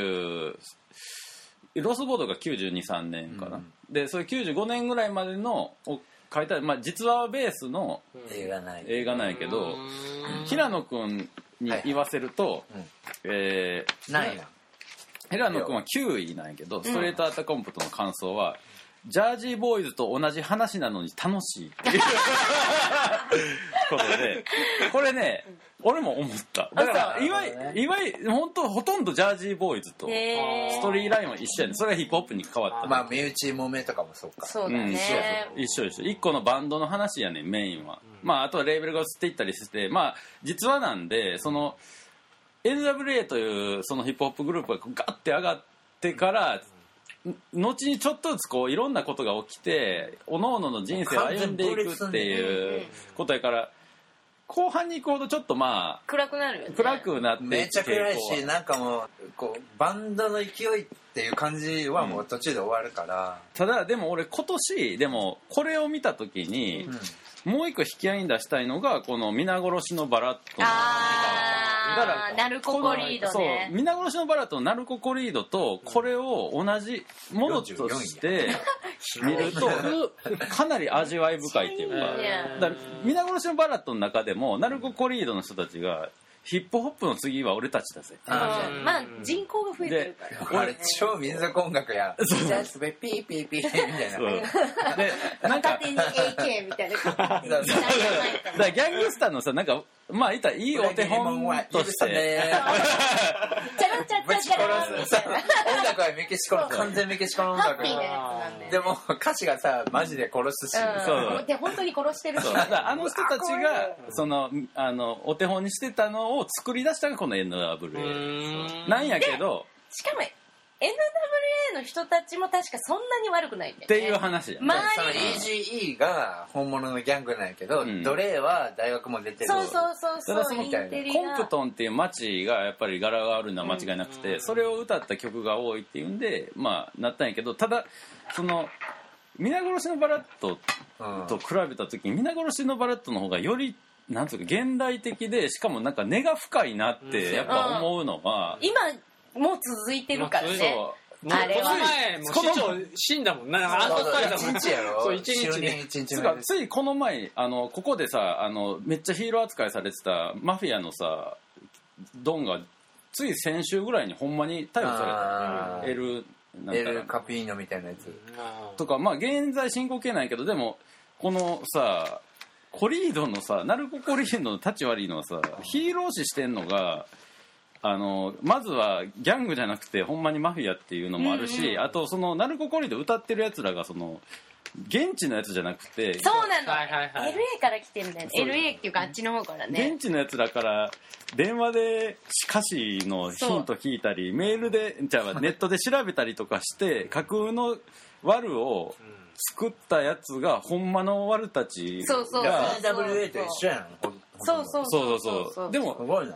ロスボードが92、3年かな、でそれ95年ぐらいまでの書いた、実話ベースの映画なんやけど、平野くんに言わせると、 何や平野君は9位なんやけど、ストレートアッタコンプトの感想は、ジャージーボーイズと同じ話なのに楽しいっていうことで、これね、俺も思った。だからいわゆる本当ほとんどジャージーボーイズとストーリーラインは一緒やねん。それはヒップホップに変わった。 まあ身内もめとかもそうか。 そうだね。 一緒一個のバンドの話やねん、メインは。まああとはレーベルが移っていったりして、まあ実話なんで、その NWA というそのヒップホップグループがガッて上がってから、後にちょっとずつこういろんなことが起きて各々の人生を歩んでいくっていうことやから、後半に行くほどちょっとまあ暗くなるよね。 暗くなってめちゃ暗いし、なんかもうこうバンドの勢いっていう感じはもう途中で終わるから、 ただでも俺今年でもこれを見た時に、もう一個引き合いに出したいのがこの皆殺しのバラットのナルココリードね。 そう、皆殺しのバラットのナルココリードとこれを同じものとして見るとかなり味わい深いっていうか、だから皆殺しのバラットの中でもナルココリードの人たちがヒップホップの次は俺たちだぜ。 まあ人口が増えてるから。あれ超民族音楽や。ジャスベピーピーピーみたいな。 で、なんか片手に AK みたいな。だからギャングスターのさ、なんかまあいたいいお手本として。 チャラチャラチャラみたいな。 音楽はメキシコの完全メキシコの音楽。でも歌詞がさマジで殺すし。 で本当に殺してるし。 あの人たちがそのお手本にしてたのを作り出したのがこの NWA なんやけど、 しかも NWA の人たちも確かそんなに悪くないんだよねっていう話やね。 周りに EGE が本物のギャングなんやけど、ドレーは大学も出てる。 そうただそのコンプトンっていう街がやっぱり柄があるのは間違いなくて、それを歌った曲が多いっていうんでまあなったんやけど、ただその皆殺しのバラットと比べた時に皆殺しのバラットの方がよりなんつうか現代的で、しかもなんか根が深いなってやっぱ思うのは、 今もう続いてるからね。 あれは前も市長死んだもんな。 1日やろ。 そう1日で。 ついこの前ここでさめっちゃヒーロー扱いされてたマフィアのさドンがつい先週ぐらいにほんまに逮捕された。 エルカピーノみたいなやつとか、まあ現在進行形なんやけど、でもこのさコリードのさナルココリードの立ち悪いのはさ、ヒーロー視してんのがまずはギャングじゃなくてほんまにマフィアっていうのもあるし、あとそのナルココリード歌ってるやつらがその現地のやつじゃなくて、 そうなの、LA から来てるんだよ。 LA っていうかあっちの方からね、 現地のやつらから電話で歌詞のヒント聞いたり、メールでネットで調べたりとかして架空のワルを作ったやつがほんまのワルたちが NWA と一緒やん。 そうでも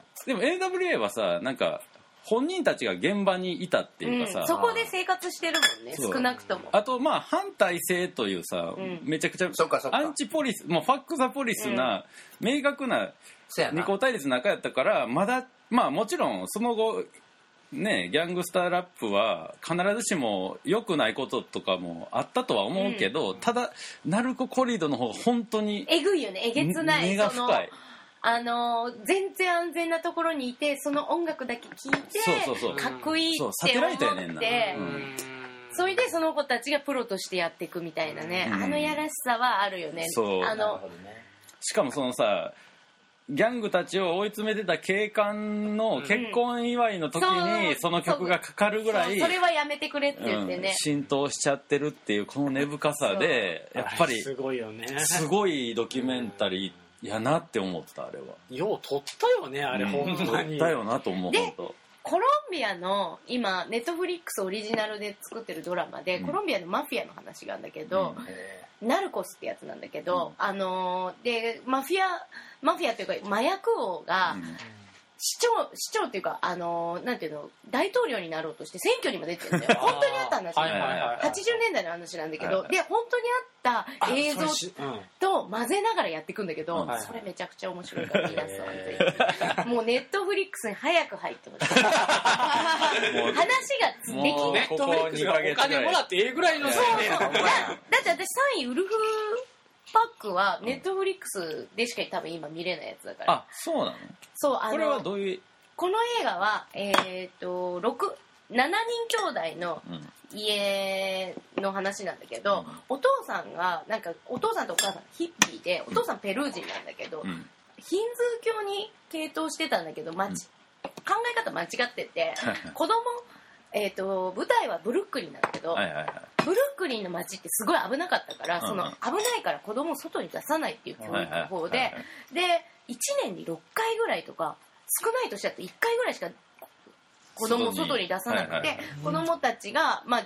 NWA はさなんか本人たちが現場にいたっていうかさ、 そこで生活してるもんね、少なくとも。 あとまあ反体制というさ、めちゃくちゃアンチポリス、もうファック・ザ・ポリスな、明確な二項対立の中やったから、まだまあもちろんその後ねギャングスターラップは必ずしも良くないこととかもあったとは思うけど、ただナルココリードの方が本当にえぐいよね、えげつない。 根が深い。 全然安全なところにいてその音楽だけ聴いてかっこいいって思って、それでその子たちがプロとしてやっていくみたいなね、やらしさはあるよね。 しかもそのさギャングたちを追い詰めてた警官の結婚祝いの時にその曲がかかるぐらい、 それはやめてくれって言ってね、 浸透しちゃってるっていうこの根深さでやっぱりすごいよね。 すごいドキュメンタリーやなって思ってた。あれはよう撮ったよね、あれ、ほんまに撮ったよなと思う。 でコロンビアの今ネットフリックスオリジナルで作ってるドラマで、コロンビアのマフィアの話があるんだけど、ナルコスってやつなんだけど、でマフィアというか麻薬王が、市長っていうかなんていうの、大統領になろうとして選挙にも出てるんだよ。本当にあった話、80年代の話なんだけど、で本当にあった映像と混ぜながらやっていくんだけど、それめちゃくちゃ面白いから皆さんもうネットフリックスに早く入ってほしい。話ができない。 ネットフリックスがお金もらってええぐらいのだって私3位ウルフパックはネットフリックスでしか多分今見れないやつだから。 あ、そうなの？ そう、 これはどういう？ この映画は6 7人兄弟の家の話なんだけど、お父さんがなんかお父さんとお母さんヒッピーで、お父さんペルー人なんだけど、ヒンズー教に傾倒してたんだけど、考え方間違ってて子供舞台はブルックリンなんだけど、ブルックリンの街ってすごい危なかったから、その危ないから子供を外に出さないっていう教育法で、1年に6回ぐらいとか、少ない年だと1回ぐらいしか子供を外に出さなくて、子供たちがまあ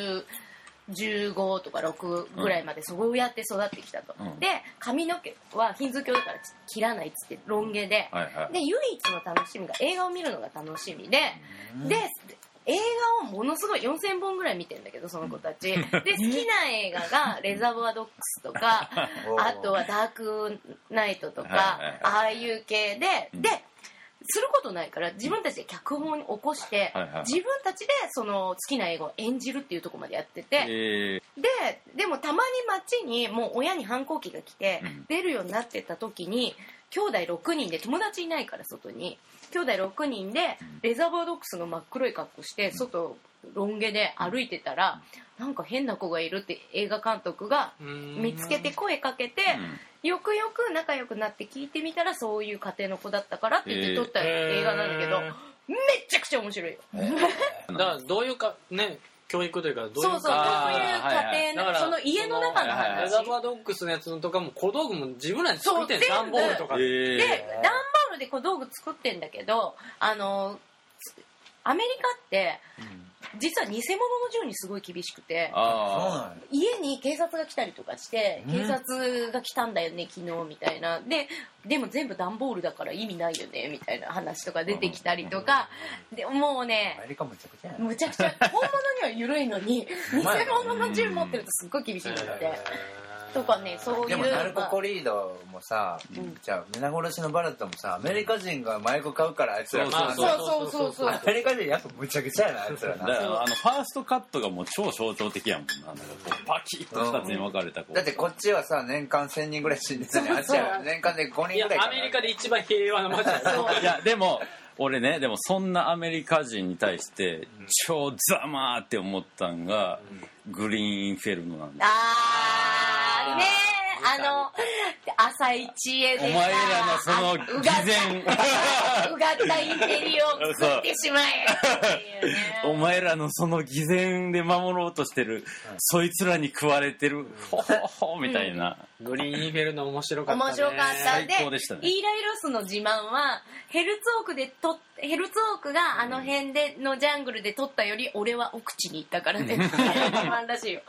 15とか6ぐらいまでそうやって育ってきたと、で髪の毛はヒンズー教だから切らないっつってロン毛で、で唯一の楽しみが映画を見るのが楽しみで、映画をものすごい4000本ぐらい見てんだけど、その子たちで好きな映画がレザーボアドッグスとかあとはダークナイトとかああいう系ですることないから自分たちで脚本に起こして自分たちでその好きな映画を演じるっていうところまでやってて、でもたまに街にもう親に反抗期が来て出るようになってた時に兄弟6人で、友達いないから外に兄弟6人でレザーバードッグスの真っ黒い格好して外ロン毛で歩いてたら、なんか変な子がいるって映画監督が見つけて声かけて、よくよく仲良くなって聞いてみたらそういう家庭の子だったからって言って撮った映画なんだけど、めちゃくちゃ面白いよ。 だからどういうかね、教育というかどういうそういう家庭のその家の中の話。 レザーバードッグスのやつとかも小道具も自分らで作ってん、段ボールとかで段ボールで小道具作ってんだけど、アメリカって実は偽物の銃にすごい厳しくて、家に警察が来たりとかして、警察が来たんだよね昨日みたいな、でも全部段ボールだから意味ないよねみたいな話とか出てきたりとか、でもうねむちゃくちゃ本物には緩いのに偽物の銃持ってるとすっごい厳しいんだってとかね、そういう。 でもナルココリードもさ、じゃあ皆殺しのバラットもさ、アメリカ人がマイク買うからあいつらそうアメリカ人やっぱむちゃくちゃやなあいつらな。 ファーストカットがもう超象徴的やもんな。なんかこうパキッと2つに分かれた子、 だってこっちはさ年間1000人ぐらい死んでたね。あっちは年間で5人ぐらいかな。 アメリカで一番平和な街だよ。 いやでも俺ね、でもそんなアメリカ人に対して超ザマーって思ったんがグリーンインフェルノなんです。 ねえ、朝一へでお前らのその偽善うがったインテリを作ってしまえっていうね。 お前らのその偽善で守ろうとしてる、そいつらに食われてるほほほみたいな、 グリーンインフェルノ面白かったね。 面白かった最高でしたね。 イーライ・ロスの自慢はヘルツオークがあの辺でのジャングルで撮ったより俺は奥地に行ったからねっていう自慢らしいよ。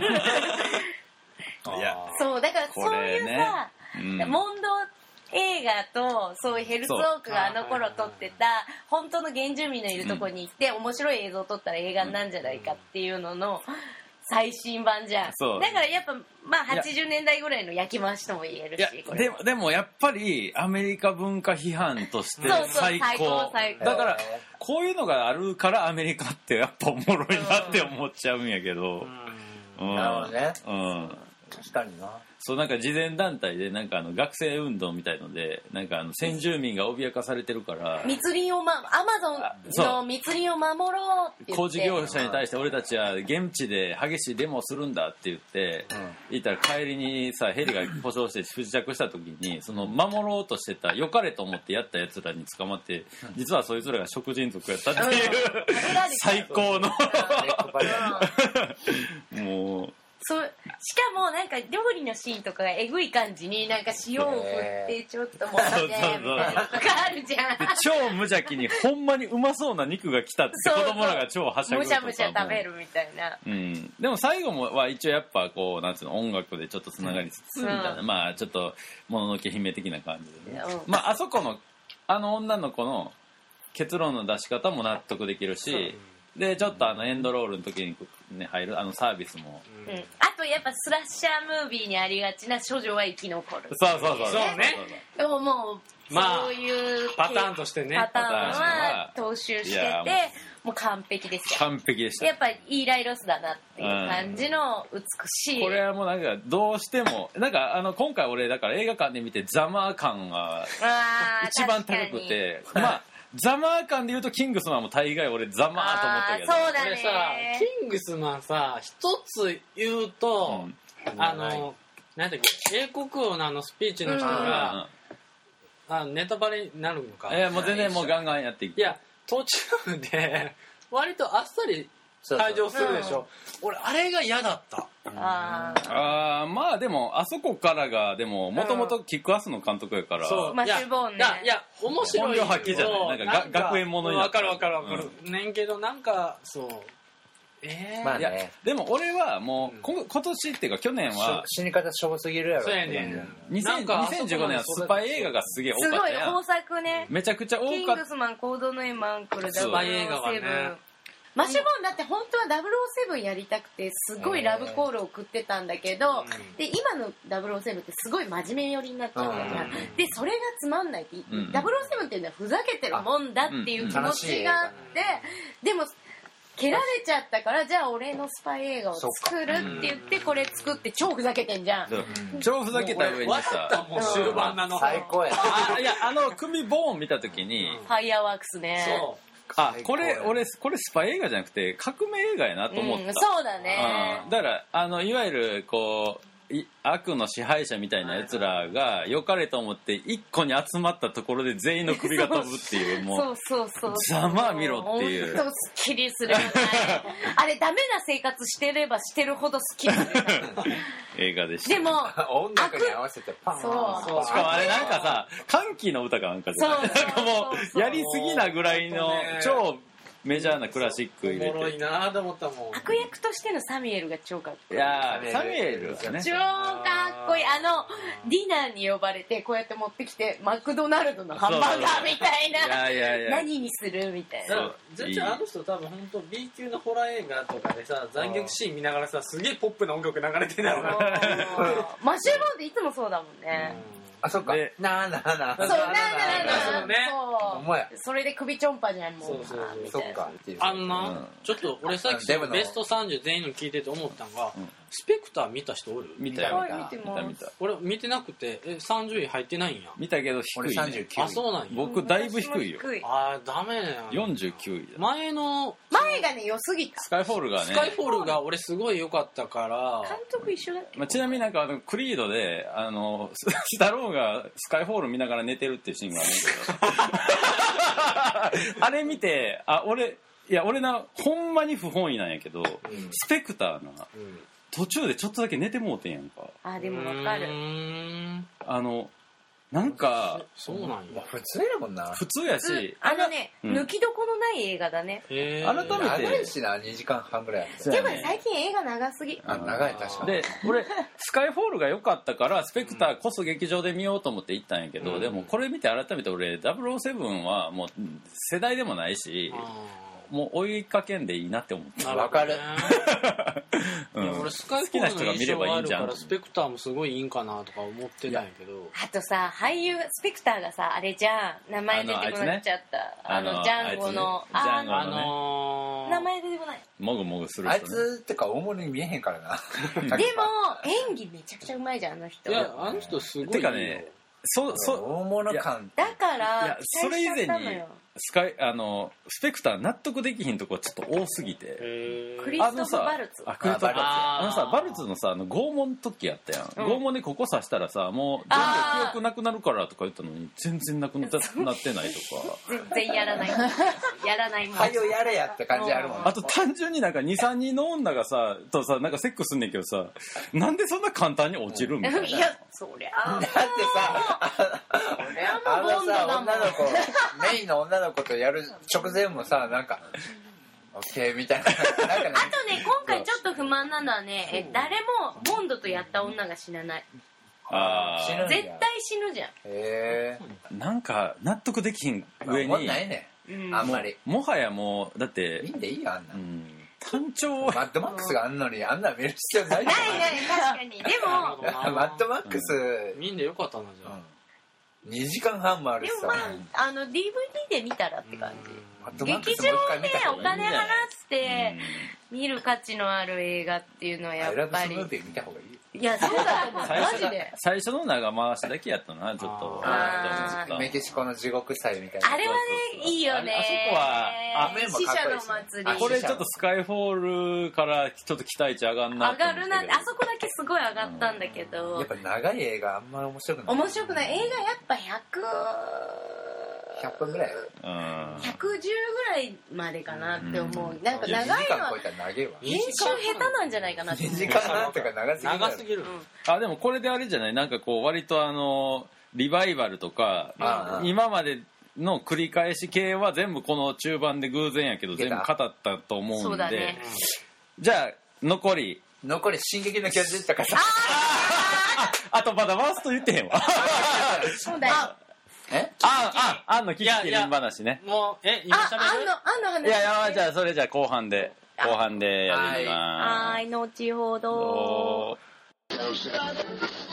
いやそうだからそういうさ、モンド映画とそういうヘルツオークがあの頃撮ってた本当の原住民のいるとこに行って面白い映像を撮ったら映画なんじゃないかっていうのの最新版じゃん。だからやっぱまあ80年代ぐらいの焼き回しとも言えるし、これでもやっぱりアメリカ文化批判として最高だから、こういうのがあるからアメリカってやっぱおもろいなって思っちゃうんやけど、 なるほどね。確かにな。 そうなんか慈善団体でなんか学生運動みたいのでなんか先住民が脅かされてるから密林をアマゾンの密林を守ろうって言って工事業者に対して俺たちは現地で激しいデモをするんだって言って言ったら帰りにさヘリが故障して不時着した時にその守ろうとしてた良かれと思ってやったやつらに捕まって実はそいつらが食人族やったっていう最高のもうそうしかもなんか料理のシーンとかがえぐい感じになんか塩を振ってちょっともらってみたいなとかあるじゃん。 超無邪気にほんまにうまそうな肉が来たって子供らが超はしゃぐとかむしゃむしゃ食べるみたいな、 でも最後は一応やっぱこうなんつうの音楽でちょっとつながりつつみたいな、まあちょっともののけ姫的な感じでね、まああそこの女の子の結論の出し方も納得できるし、でちょっとエンドロールの時に、ね、入るサービスも、 あとやっぱスラッシャームービーにありがちな少女は生き残る。 そうね。 でももう、そういうパターンとしてねパターンは踏襲しててもう完璧ですよ。 完璧でした。 やっぱりイーライ・ロスだなっていう感じの美しい、 これはもうなんかどうしてもなんか今回俺だから映画館で見てザマー感が一番高くて、まあザマー感で言うとキングスマンも大概俺ザマーと思ったけど、 そうだね。 俺さキングスマンさ一つ言うと、なんだっけ英国王のスピーチの人が、ネタバレになるのか。 もう全然もうガンガンやっていく。 いや途中で割とあっさり退場するでしょ。俺あれが嫌だった。 まあでもあそこからがでももともとキックアスの監督やから、 そうマッシュボーンね。 いや面白いけど本領発揮じゃないなんか学園ものになわかるねんけどなんかそうまあね、 いやでも俺はもう今年っていうか去年は死に方しょぼすぎるやろ。 そうやね 2015年はスパイ映画がすげえ多すごいかったやん。 豊作ね。 めちゃくちゃ多かった。 キングスマン、コードネームアンクル、 スパイ映画はねマッシュボーンだって本当は007やりたくてすごいラブコールを送ってたんだけど、で今の007ってすごい真面目寄りになっちゃったじゃん、でそれがつまんないって、007っていうのはふざけてるもんだっていう気持ちがあって、でも蹴られちゃったからじゃあ俺のスパイ映画を作るって言ってこれ作って超ふざけてんじゃん。 超ふざけた上にさ、 もう終盤なの最高や。 いや組ボーン見た時にファイヤーワークスね。 そうこれスパイ映画じゃなくて革命映画やなと思った、 そうだね、 だからいわゆるこう悪の支配者みたいなやつらが良かれと思って一個に集まったところで全員の首が飛ぶっていうもうそうざまあ見ろっていうほんとスッキリするよねあれダメな生活してればしてるほどスッキリする映画でした。 でも音楽に合わせてパンそうしかもあれなんかさ歓喜の歌かなんかじゃないなんかもうやりすぎなぐらいの超メジャーなクラシック入れおもろいて、 なと思ったもん。 悪役としてのサミュエルが超かっこいい。 いやサミュエルはね超かっこいい。ディナーに呼ばれてこうやって持ってきてマクドナルドのハンバーガーみたいな、 いや何にするみたいな。 全然あの人多分本当 B 級のホラー映画とかでさ残虐シーン見ながらさすげえポップな音楽流れてるだろうな。 マッシュボーンっていつもそうだもんね。 あ、そっか。なあなあなあ。 そうそうね。 それで首ちょんぱじゃんもう。 そっか。 ちょっと俺さっきベスト30全員の聞いてて思ったのが、スペクター見た人おる？ 見たよ。 見た。 俺見てなくて30位入ってないんや。 見たけど低いね。 39位。 あ、そうなんや。 僕だいぶ低いよ。 あ、ダメだよ。 49位だ。 前がね良すぎた。 スカイフォールがね。 スカイフォールが俺すごい良かったから。 監督一緒だっけ？ ちなみになんかクリードでスタローンがスカイフォール見ながら寝てるっていうシーンがあるんだけどあれ見て俺なほんまに不本意なんやけど、スペクターな、途中でちょっとだけ寝てもうてんやんか。 あ、でもわかる。 なんかそうなんや。 普通やもんな。 普通やし、 抜きどころない映画だね。 改めて長いしな、2時間半ぐらい。 でも最近映画長すぎ。 長い確かに。 で俺スカイフォールが良かったからスペクターこそ劇場で見ようと思って行ったんやけど、でもこれ見て改めて俺007はもう世代でもないし、もう追いかけんでいいなって思った。 わかる。 俺スカイフォールの印象があるからスペクターもすごいいいんかなとか思ってたんやけど。 あとさ俳優スペクターがさあれじゃん、名前出てこなっちゃった。ジャンゴの名前出てこない。 もぐもぐする人。 あいつってか大物に見えへんからな。 でも演技めちゃくちゃうまいじゃんあの人。 いやあの人すごい。 てかね、 大物感。 だからそれ以前にスペクター納得できひんとこちょっと多すぎて。 クリストフ・バルツ。 バルツのさ拷問の時やったやん、拷問でここ刺したらさもう全部記憶なくなるからとか言ったのに全然なくなってないとか全然やらないもん。 はよやれやって感じあるもん。 あと単純になんか 2,3 人の女がさとさなんかセックスすんねんけどさ、なんでそんな簡単に落ちるみたいな。 いやそりゃだってさメインの女の子とやる直前もさなんかオッケーみたいな。あとね今回ちょっと不満なのはね、誰もボンドとやった女が死なない。絶対死ぬじゃん。なんか納得できひん上にないね、あんまり。 もはやもうだっていいんでいいよあんな。 単調。 マッドマックスがあんのにあんな見る必要ない。 ない確かに。でもマッドマックス見んでよかったなじゃあ。 2時間半もあるしさ。 でもDVD で見たらって感じ。劇場でお金払って見る価値のある映画っていうのはやっぱり。 見た方がいい。 いやそうだと思うマジで。 最初の長回しだけやったなずっと。 メキシコの地獄祭みたいな。 あれはねいいよね。 あそこは死者の祭り。 これちょっとスカイフォールからちょっと期待値上がんな。 上がるな。あそこだけすごい上がったんだけど。 やっぱり長い映画あんまり面白くない。 面白くない。映画やっぱ 100分ぐらい。 110ぐらいまでかなって思う。なんか長いのは 2時間超えたら長いわ。 編集下手なんじゃないかなって。 2時間なんとか長すぎる。 あでもこれであれじゃない、なんかこう割とリバイバルとか今までの繰り返し系は全部この中盤で偶然やけど全部語ったと思うんで、じゃあ残り進撃の巨人とかさ。 あとまだワースト言ってへんわ。 そうだよ。 あんのキキキリン話ね。 もう今喋る？ あんの話。 いやじゃあそれじゃあ後半でやります。 はい、後ほど。